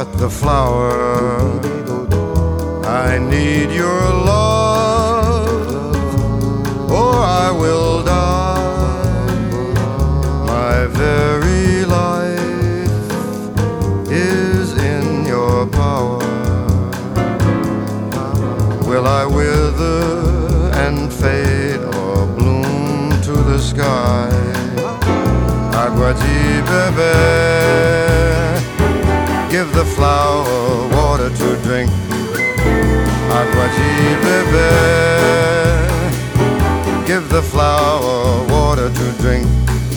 forget the flower. I need your love, or I will die. My very life is in your power. Will I wither and fade or bloom to the sky? Agua-ti, bebe, give the flower water to drink. Agua-ti, bebe, give the flower water to drink.